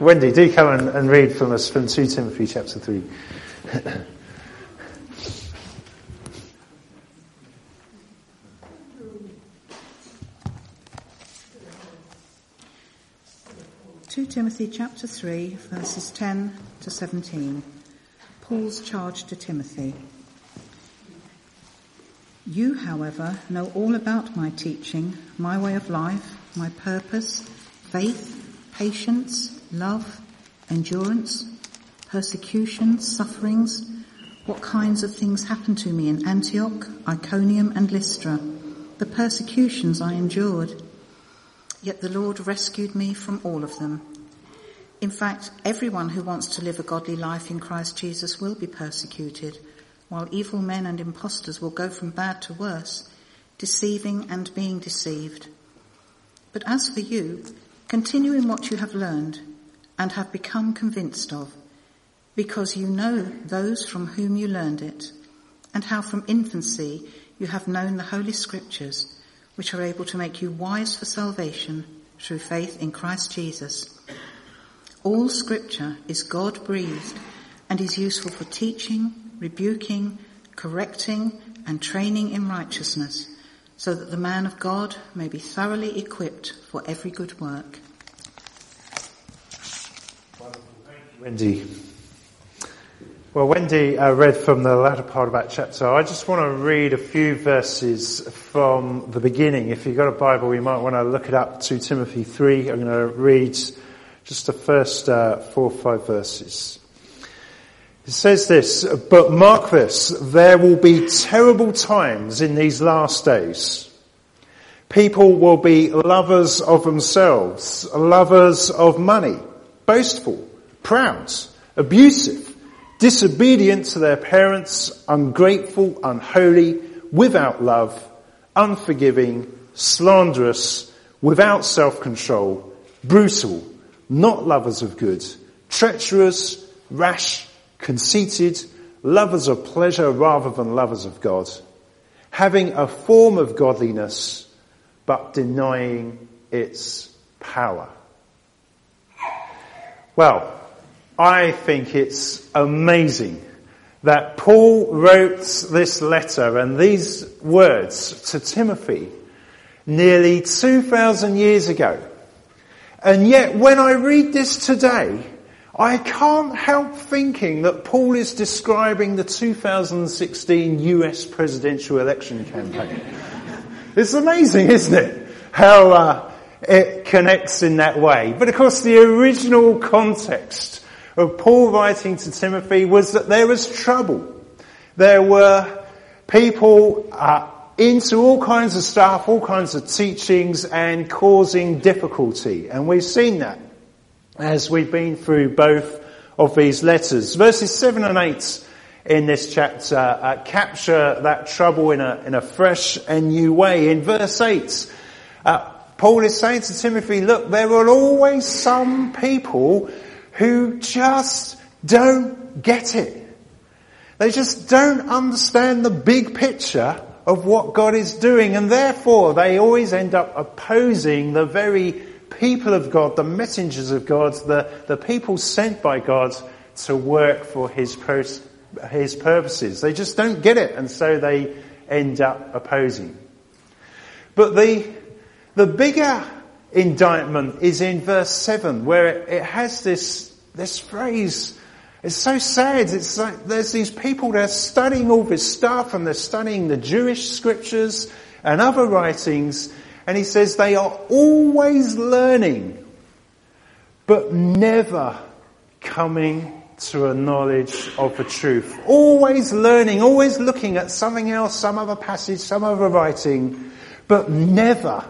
Wendy, do come and read from us from 2 Timothy chapter 3. Timothy chapter 3, verses 10 to 17. Paul's charge to Timothy. You, however, know all about my teaching, my way of life, my purpose, faith, patience, love, endurance, persecutions, sufferings, what kinds of things happened to me in Antioch, Iconium and Lystra, the persecutions I endured. Yet the Lord rescued me from all of them. In fact, everyone who wants to live a godly life in Christ Jesus will be persecuted, while evil men and impostors will go from bad to worse, deceiving and being deceived. But as for you, continue in what you have learned and have become convinced of, because you know those from whom you learned it, and how from infancy you have known the Holy Scriptures, which are able to make you wise for salvation through faith in Christ Jesus. All Scripture is God-breathed and is useful for teaching, rebuking, correcting, and training in righteousness, so that the man of God may be thoroughly equipped for every good work. Wendy. Well, Wendy read from the latter part of that chapter. I just want to read a few verses from the beginning. If you've got a Bible, you might want to look it up, 2 Timothy 3. I'm going to read just the first 4 or 5 verses. It says this, but mark this, there will be terrible times in these last days. People will be lovers of themselves, lovers of money, boastful, proud, abusive, disobedient to their parents, ungrateful, unholy, without love, unforgiving, slanderous, without self-control, brutal, not lovers of good, treacherous, rash, conceited, lovers of pleasure rather than lovers of God, having a form of godliness but denying its power. Well, I think it's amazing that Paul wrote this letter and these words to Timothy nearly 2,000 years ago. And yet when I read this today, I can't help thinking that Paul is describing the 2016 US presidential election campaign. It's amazing, isn't it? How it connects in that way. But of course the original context of Paul writing to Timothy was that there was trouble. There were people into all kinds of stuff, all kinds of teachings and causing difficulty. And we've seen that as we've been through both of these letters. Verses 7 and 8 in this chapter capture that trouble in a fresh and new way. In verse 8, Paul is saying to Timothy, look, there are always some people who just don't get it. They just don't understand the big picture of what God is doing, and therefore they always end up opposing the very people of God, the messengers of God, the people sent by God to work for His purposes. They just don't get it, and so they end up opposing. But the bigger indictment is in verse 7, where it has this phrase. It's so sad. It's like there's these people that are studying all this stuff, and they're studying the Jewish scriptures and other writings, and he says they are always learning, but never coming to a knowledge of the truth. Always learning, always looking at something else, some other passage, some other writing, but never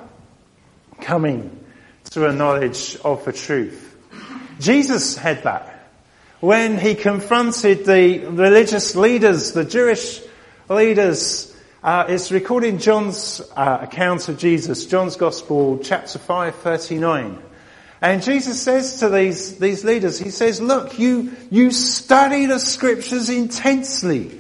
coming to a knowledge of the truth. Jesus had that. When he confronted the religious leaders, the Jewish leaders, it's recorded in John's account of Jesus, John's Gospel, chapter 5:39. And Jesus says to these leaders, he says, look, you study the scriptures intensely,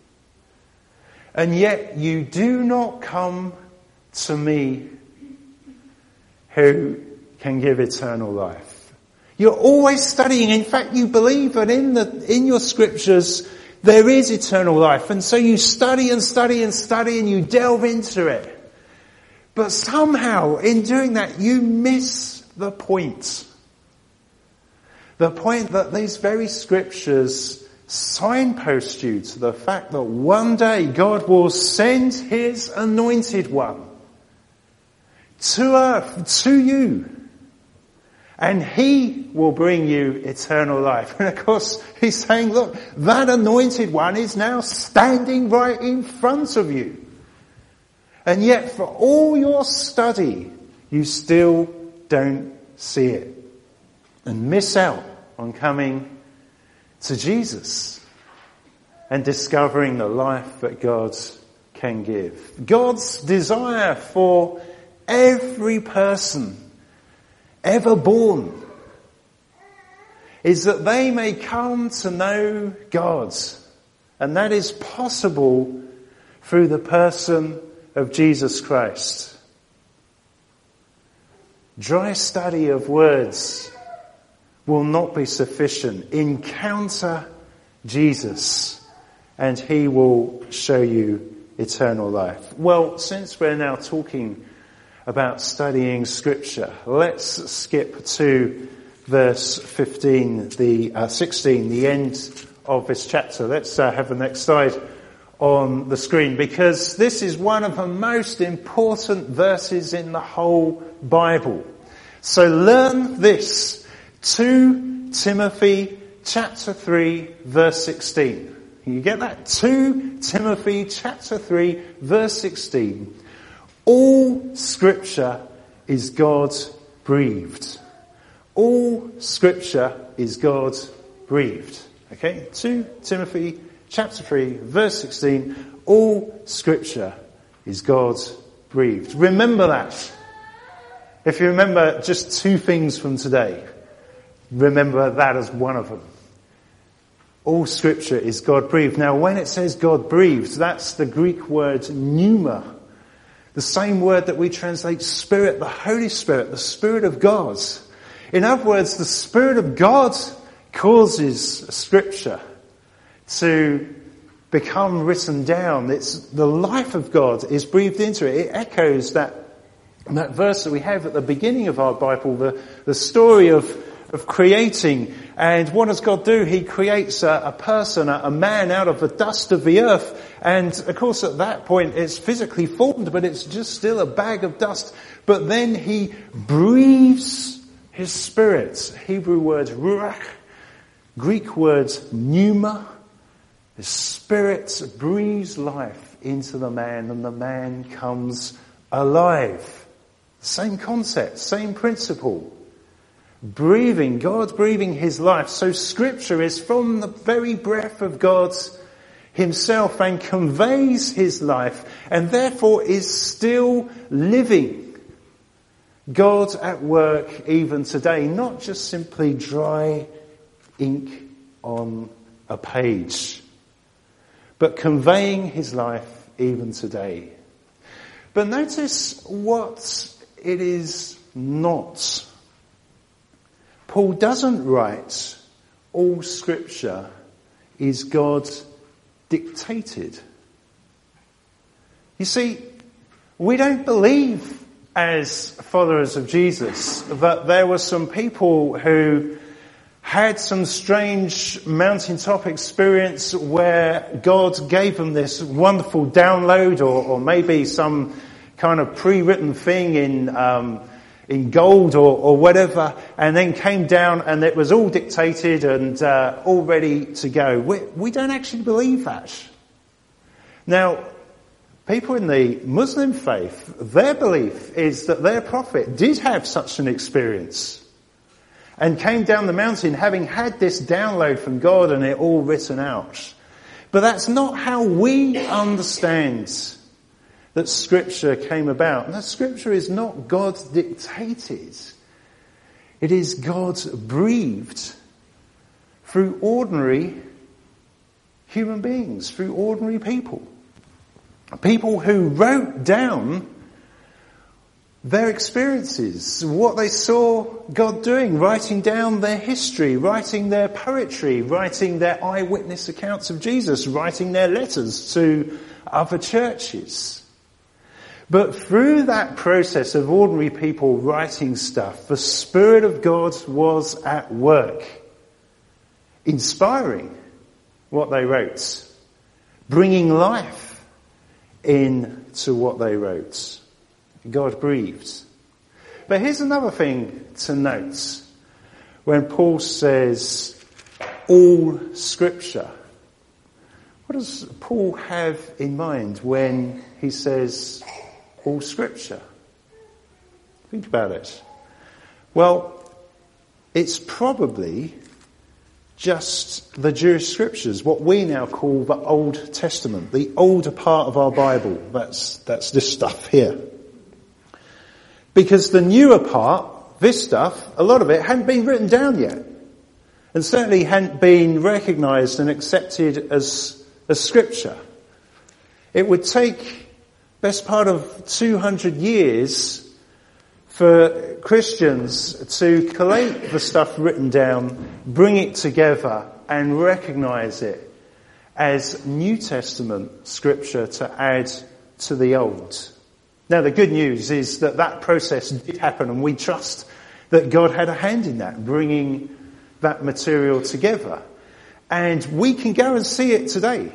and yet you do not come to me who can give eternal life. You're always studying. In fact, you believe that in your scriptures there is eternal life. And so you study and study and study and you delve into it. But somehow in doing that you miss the point. The point that these very scriptures signpost you to the fact that one day God will send his anointed one to earth, to you. And he will bring you eternal life. And of course, he's saying, look, that anointed one is now standing right in front of you. And yet, for all your study, you still don't see it. And miss out on coming to Jesus and discovering the life that God can give. God's desire for every person ever born is that they may come to know God. And that is possible through the person of Jesus Christ. Dry study of words will not be sufficient. Encounter Jesus and he will show you eternal life. Well, since we're now talking about studying scripture, let's skip to verse 16, the end of this chapter. Let's have the next slide on the screen, because this is one of the most important verses in the whole Bible. So learn this. 2 Timothy chapter 3 verse 16. You get that? 2 Timothy chapter 3 verse 16. All scripture is God breathed. All scripture is God breathed. Okay? 2 Timothy chapter 3 verse 16. All scripture is God breathed. Remember that. If you remember just two things from today, remember that as one of them. All scripture is God breathed. Now when it says God breathed, that's the Greek word pneuma. The same word that we translate Spirit, the Holy Spirit, the Spirit of God. In other words, the Spirit of God causes Scripture to become written down. It's the life of God is breathed into it. It echoes that verse that we have at the beginning of our Bible, the story of creating. And what does God do? He creates a person, a man out of the dust of the earth. And of course at that point it's physically formed, but it's just still a bag of dust. But then he breathes his spirit. Hebrew word ruach, Greek word pneuma. His spirit breathes life into the man and the man comes alive. Same concept, same principle. Breathing, God breathing his life. So scripture is from the very breath of God himself and conveys his life and therefore is still living. God at work even today, not just simply dry ink on a page, but conveying his life even today. But notice what it is not. Paul doesn't write, all scripture is God dictated. You see, we don't believe as followers of Jesus that there were some people who had some strange mountaintop experience where God gave them this wonderful download or maybe some kind of pre-written thing in gold or whatever, and then came down and it was all dictated and all ready to go. We don't actually believe that. Now, people in the Muslim faith, their belief is that their prophet did have such an experience and came down the mountain having had this download from God and it all written out. But that's not how we understand that scripture came about. Now, scripture is not God dictated. It is God breathed through ordinary human beings, through ordinary people. People who wrote down their experiences, what they saw God doing, writing down their history, writing their poetry, writing their eyewitness accounts of Jesus, writing their letters to other churches. But through that process of ordinary people writing stuff, the Spirit of God was at work, inspiring what they wrote, bringing life into what they wrote. God breathed. But here's another thing to note when Paul says all Scripture. What does Paul have in mind when he says all Scripture? Think about it. Well, it's probably just the Jewish Scriptures, what we now call the Old Testament, the older part of our Bible. That's this stuff here. Because the newer part, this stuff, a lot of it hadn't been written down yet. And certainly hadn't been recognised and accepted as Scripture. It would take best part of 200 years for Christians to collate the stuff written down, bring it together and recognise it as New Testament Scripture to add to the Old. Now the good news is that process did happen, and we trust that God had a hand in that, bringing that material together. And we can go and see it today.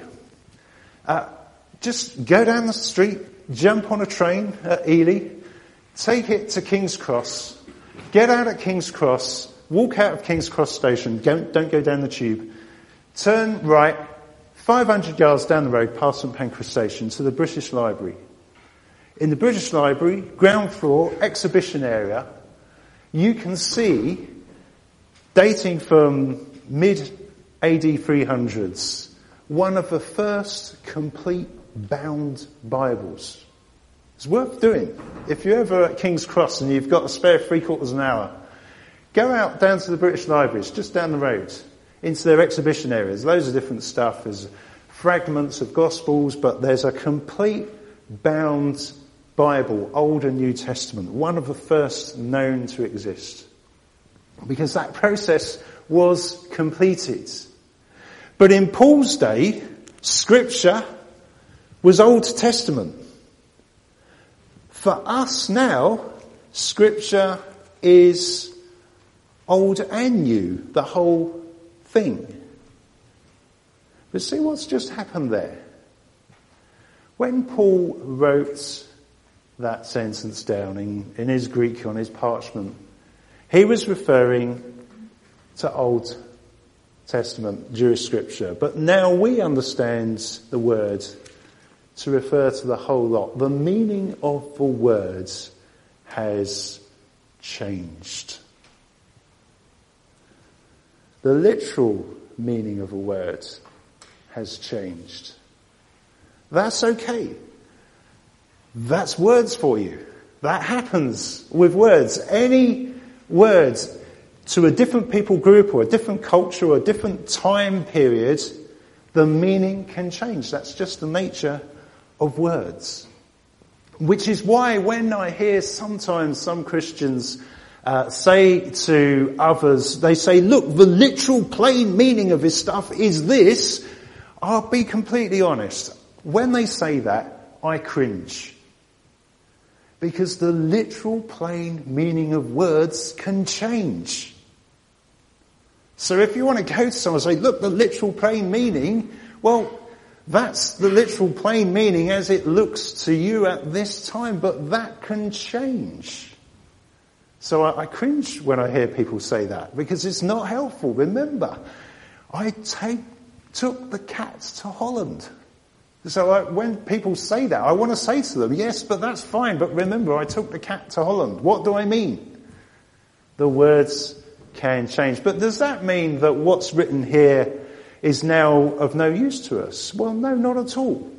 Just go down the street, jump on a train at Ely, take it to King's Cross, get out at King's Cross, walk out of King's Cross station, don't go down the tube, turn right, 500 yards down the road past St Pancras station to the British Library. In the British Library, ground floor, exhibition area, you can see, dating from mid-AD 300s, one of the first complete bound Bibles. It's worth doing. If you're ever at King's Cross and you've got a spare 3/4 of an hour, go out down to the British Library, it's just down the road, into their exhibition areas. Loads of different stuff. There's fragments of Gospels, but there's a complete bound Bible, Old and New Testament, one of the first known to exist. Because that process was completed. But in Paul's day, Scripture was Old Testament. For us now, Scripture is Old and New, the whole thing. But see what's just happened there. When Paul wrote that sentence down in his Greek on his parchment, he was referring to Old Testament Jewish Scripture. But now we understand the word to refer to the whole lot. The meaning of the words has changed. The literal meaning of a word has changed. That's okay. That's words for you. That happens with words. Any words to a different people group or a different culture or a different time period, the meaning can change. That's just the nature of words. Which is why when I hear sometimes some Christians say to others, they say, look, the literal plain meaning of this stuff is this. I'll be completely honest. When they say that, I cringe. Because the literal plain meaning of words can change. So if you want to go to someone and say, look, the literal plain meaning, well, that's the literal plain meaning as it looks to you at this time, but that can change. So I cringe when I hear people say that, because it's not helpful. Remember, I took the cat to Holland. So when people say that, I want to say to them, yes, but that's fine. But remember, I took the cat to Holland. What do I mean? The words can change. But does that mean that what's written here is now of no use to us? Well, no, not at all.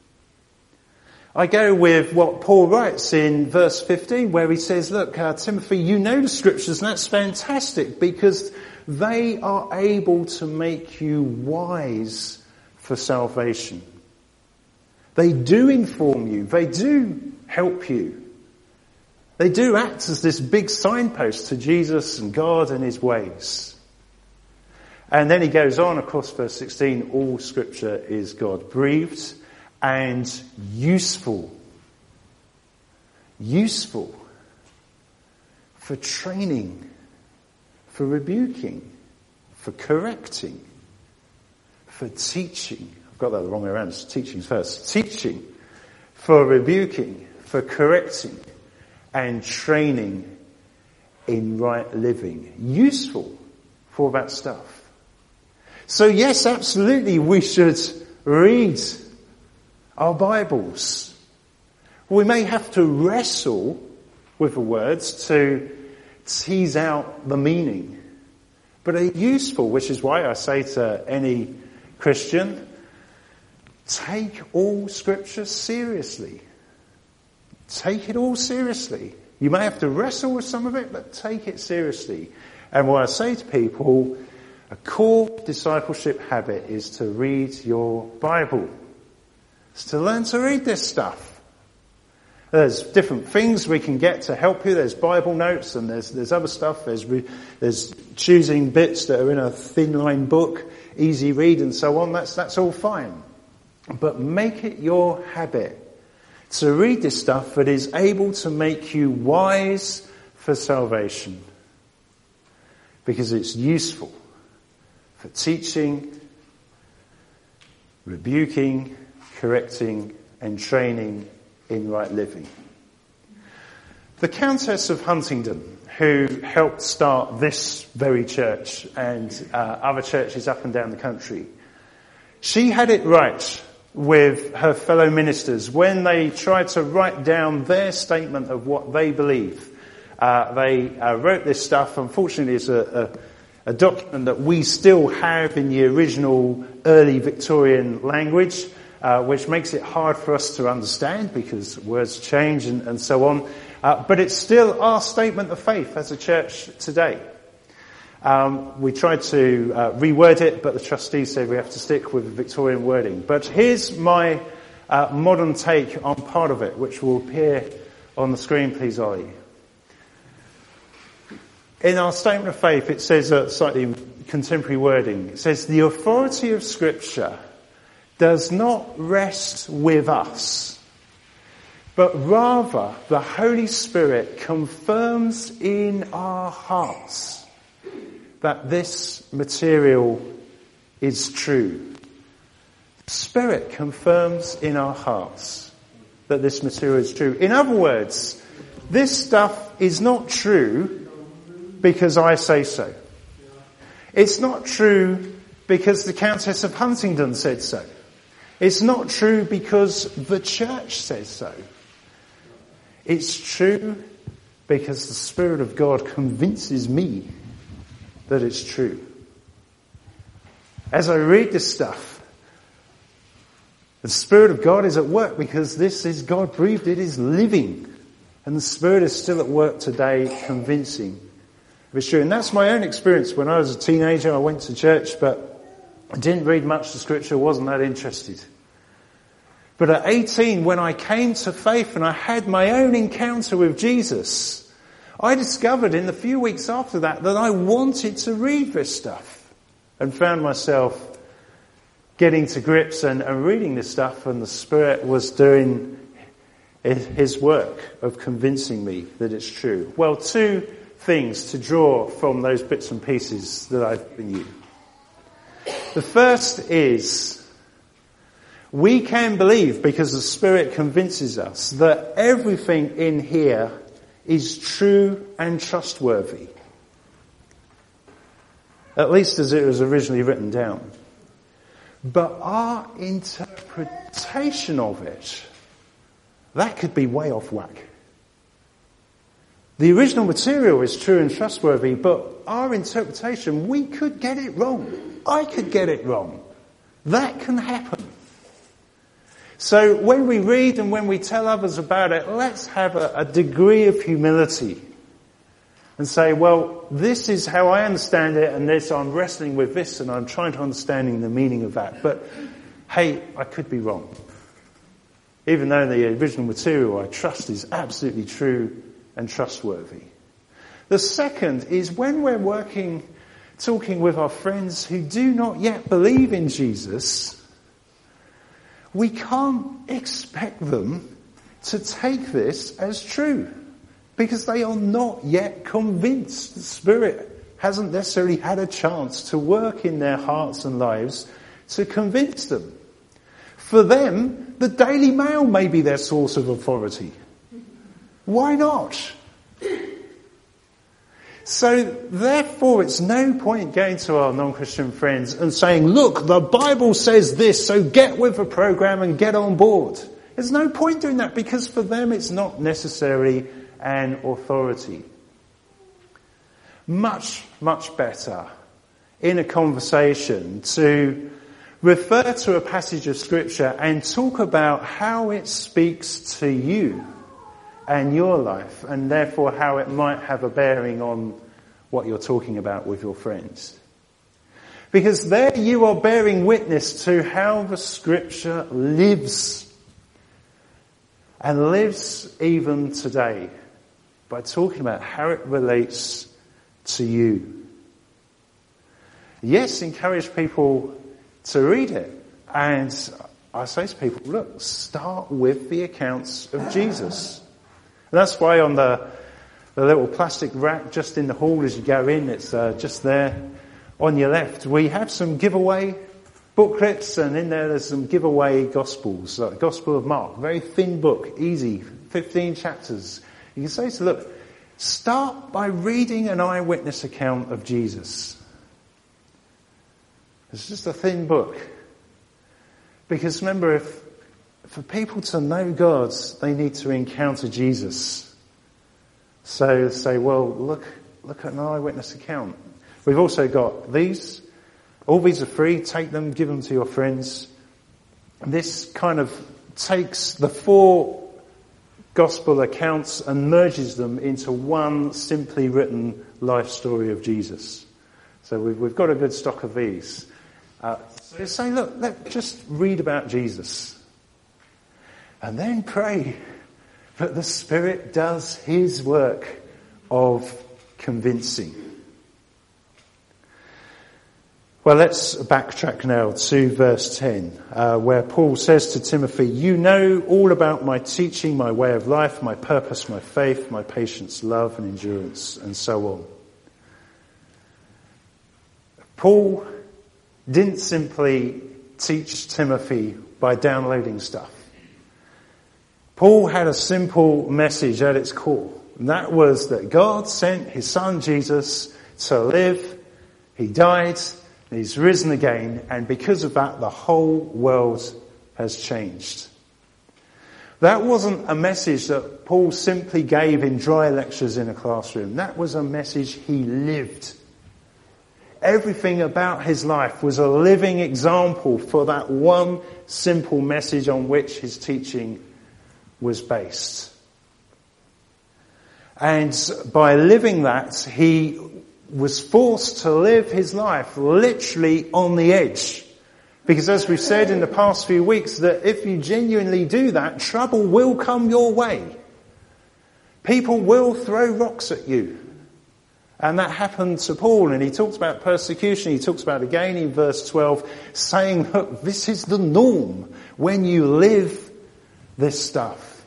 I go with what Paul writes in verse 15, where he says, look, Timothy, you know the Scriptures, and that's fantastic because they are able to make you wise for salvation. They do inform you. They do help you. They do act as this big signpost to Jesus and God and his ways. And then he goes on, of course, verse 16, all scripture is God-breathed and useful. Useful for training, for rebuking, for correcting, for teaching. I've got that the wrong way around, it's teaching first. Teaching, for rebuking, for correcting, and training in right living. Useful for all that stuff. So yes, absolutely, we should read our Bibles. We may have to wrestle with the words to tease out the meaning. But they're useful, which is why I say to any Christian, take all scripture seriously. Take it all seriously. You may have to wrestle with some of it, but take it seriously. And what I say to people, a core discipleship habit is to read your Bible. It's to learn to read this stuff. There's different things we can get to help you. There's Bible notes and there's other stuff. There's choosing bits that are in a thin line book, easy read and so on. That's all fine. But make it your habit to read this stuff that is able to make you wise for salvation. Because it's useful for teaching, rebuking, correcting, and training in right living. The Countess of Huntingdon, who helped start this very church and other churches up and down the country, she had it right with her fellow ministers when they tried to write down their statement of what they believe. They wrote this stuff. Unfortunately, it's a document that we still have in the original early Victorian language, which makes it hard for us to understand because words change and so on. But it's still our statement of faith as a church today. We tried to reword it, but the trustees said we have to stick with the Victorian wording. But here's my modern take on part of it, which will appear on the screen, please, Ollie. In our statement of faith, it says, slightly contemporary wording, it says, the authority of Scripture does not rest with us, but rather the Holy Spirit confirms in our hearts that this material is true. The Spirit confirms in our hearts that this material is true. In other words, this stuff is not true because I say so. It's not true because the Countess of Huntingdon said so. It's not true because the church says so. It's true because the Spirit of God convinces me that it's true. As I read this stuff, the Spirit of God is at work because this is God-breathed, it is living. And the Spirit is still at work today convincing if it's true. And that's my own experience. When I was a teenager, I went to church, but I didn't read much of Scripture, wasn't that interested. But at 18, when I came to faith and I had my own encounter with Jesus, I discovered in the few weeks after that I wanted to read this stuff and found myself getting to grips and reading this stuff, and the Spirit was doing his work of convincing me that it's true. Well, two things to draw from those bits and pieces that I've given you. The first is we can believe, because the Spirit convinces us, that everything in here is true and trustworthy. At least as it was originally written down. But our interpretation of it, that could be way off whack. The original material is true and trustworthy, but our interpretation, we could get it wrong. I could get it wrong. That can happen. So when we read and when we tell others about it, let's have a degree of humility and say, well, this is how I understand it, and this, I'm wrestling with this, and I'm trying to understand the meaning of that. But hey, I could be wrong. Even though the original material I trust is absolutely true and trustworthy. The second is when we're talking with our friends who do not yet believe in Jesus, we can't expect them to take this as true because they are not yet convinced. The Spirit hasn't necessarily had a chance to work in their hearts and lives to convince them. For them, the Daily Mail may be their source of authority. Why not? So therefore, it's no point going to our non-Christian friends and saying, look, the Bible says this, so get with the program and get on board. There's no point doing that because for them it's not necessarily an authority. Much, much better in a conversation to refer to a passage of Scripture and talk about how it speaks to you and your life, and therefore how it might have a bearing on what you're talking about with your friends. Because there you are bearing witness to how the Scripture lives, and lives even today, by talking about how it relates to you. Yes, encourage people to read it. And I say to people, look, start with the accounts of Jesus. And that's why on the little plastic rack just in the hall as you go in, it's just there on your left. We have some giveaway booklets, and in there's some giveaway gospels, like the Gospel of Mark, very thin book, easy, 15 chapters. You can say to look, start by reading an eyewitness account of Jesus. It's just a thin book. Because remember, for people to know God, they need to encounter Jesus. So say, well, look at an eyewitness account. We've also got these. All these are free. Take them, give them to your friends. This kind of takes the 4 gospel accounts and merges them into one simply written life story of Jesus. So we've got a good stock of these. So say, look, let's just read about Jesus. And then pray that the Spirit does his work of convincing. Well, let's backtrack now to verse 10, where Paul says to Timothy, you know all about my teaching, my way of life, my purpose, my faith, my patience, love and endurance, and so on. Paul didn't simply teach Timothy by downloading stuff. Paul had a simple message at its core, and that was that God sent his son Jesus to live. He died, he's risen again, and because of that, the whole world has changed. That wasn't a message that Paul simply gave in dry lectures in a classroom. That was a message he lived. Everything about his life was a living example for that one simple message on which his teaching was based. And by living that, he was forced to live his life literally on the edge. Because as we've said in the past few weeks, that if you genuinely do that, trouble will come your way. People will throw rocks at you. And that happened to Paul, and he talks about persecution. He talks about again in verse 12, saying, look, this is the norm when you live this stuff.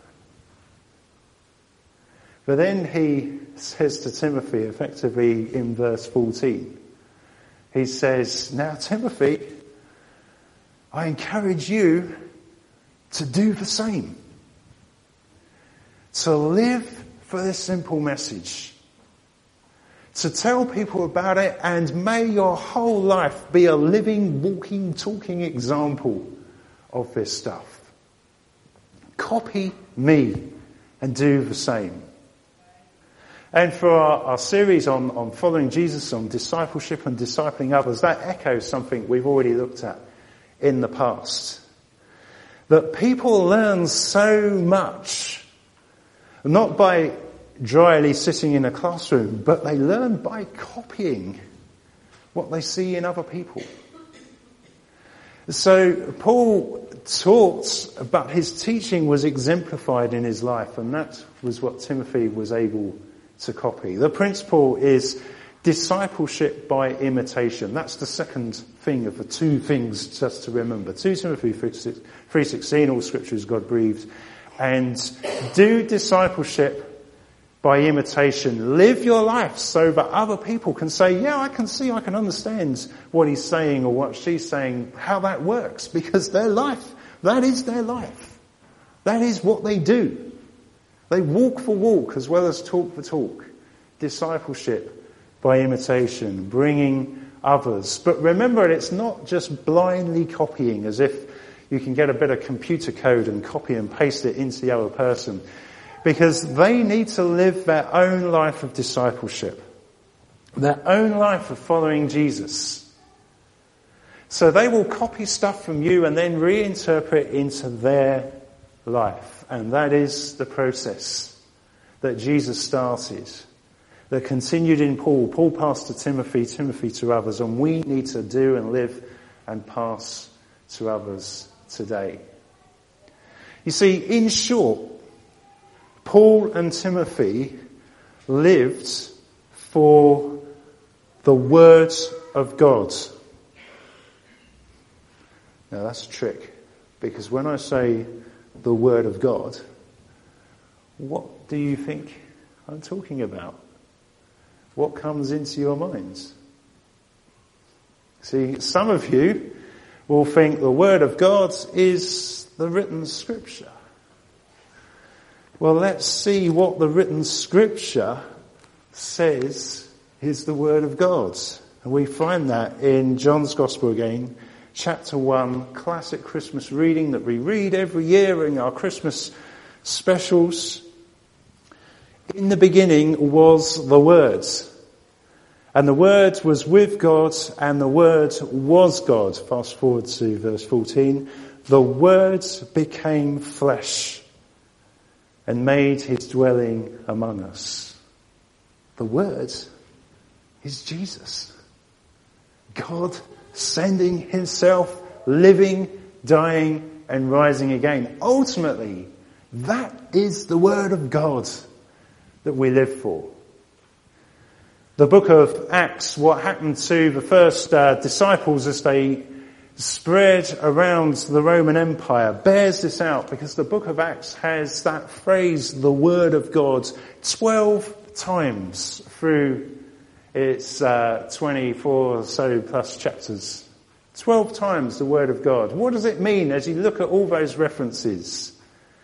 But then he says to Timothy, effectively in verse 14, he says, now Timothy, I encourage you to do the same. To live for this simple message. To tell people about it, and may your whole life be a living, walking, talking example of this stuff. Copy me and do the same. And for our series on following Jesus, on discipleship and discipling others, that echoes something we've already looked at in the past. That people learn so much, not by dryly sitting in a classroom, but they learn by copying what they see in other people. So Paul taught, but his teaching was exemplified in his life, and that was what Timothy was able to copy. The principle is discipleship by imitation. That's the second thing of the two things just to remember. 2 Timothy 3:16, all scripture is God-breathed. And do discipleship by imitation. Live your life so that other people can say, yeah, I can understand what he's saying or what she's saying, how that works, because their life, that is their life. That is what they do. They walk for walk as well as talk for talk. Discipleship by imitation, bringing others. But remember, it's not just blindly copying as if you can get a bit of computer code and copy and paste it into the other person. Because they need to live their own life of discipleship, their own life of following Jesus. So they will copy stuff from you and then reinterpret into their life. And that is the process that Jesus started, that continued in Paul. Paul passed to Timothy, Timothy to others, and we need to do and live and pass to others today. You see, in short, Paul and Timothy lived for the Word of God. Now that's a trick, because when I say the Word of God, what do you think I'm talking about? What comes into your minds? See, some of you will think the Word of God is the written Scripture. Well, let's see what the written Scripture says is the Word of God. And we find that in John's Gospel again, chapter 1, classic Christmas reading that we read every year in our Christmas specials. In the beginning was the Word, and the Word was with God, and the Word was God. Fast forward to verse 14. The Word became flesh and made his dwelling among us. The Word is Jesus. God sending himself, living, dying, and rising again. Ultimately, that is the Word of God that we live for. The book of Acts, what happened to the first disciples as they spread around the Roman Empire, bears this out, because the book of Acts has that phrase, the Word of God, 12 times through its 24 or so plus chapters. 12 times the Word of God. What does it mean as you look at all those references?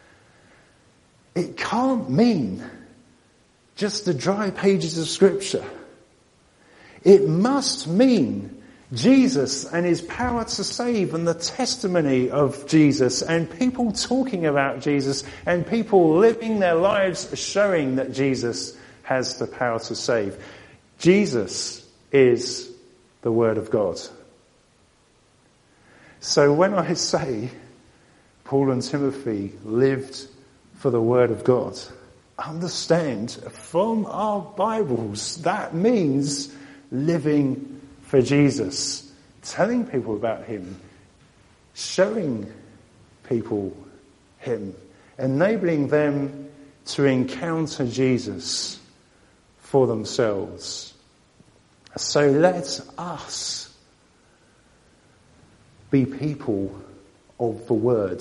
It can't mean just the dry pages of Scripture. It must mean Jesus and his power to save, and the testimony of Jesus, and people talking about Jesus, and people living their lives showing that Jesus has the power to save. Jesus is the Word of God. So when I say Paul and Timothy lived for the Word of God, understand from our Bibles that means living for Jesus, telling people about him, showing people him, enabling them to encounter Jesus for themselves. So let us be people of the Word,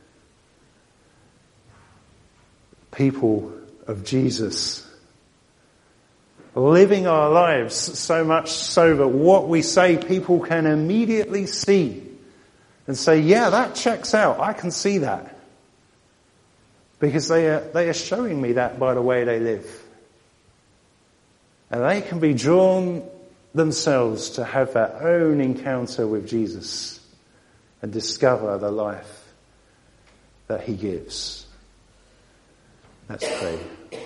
people of Jesus, living our lives so much so that what we say people can immediately see and say, yeah, that checks out. I can see that. Because they are showing me that by the way they live. And they can be drawn themselves to have their own encounter with Jesus and discover the life that he gives. Let's pray.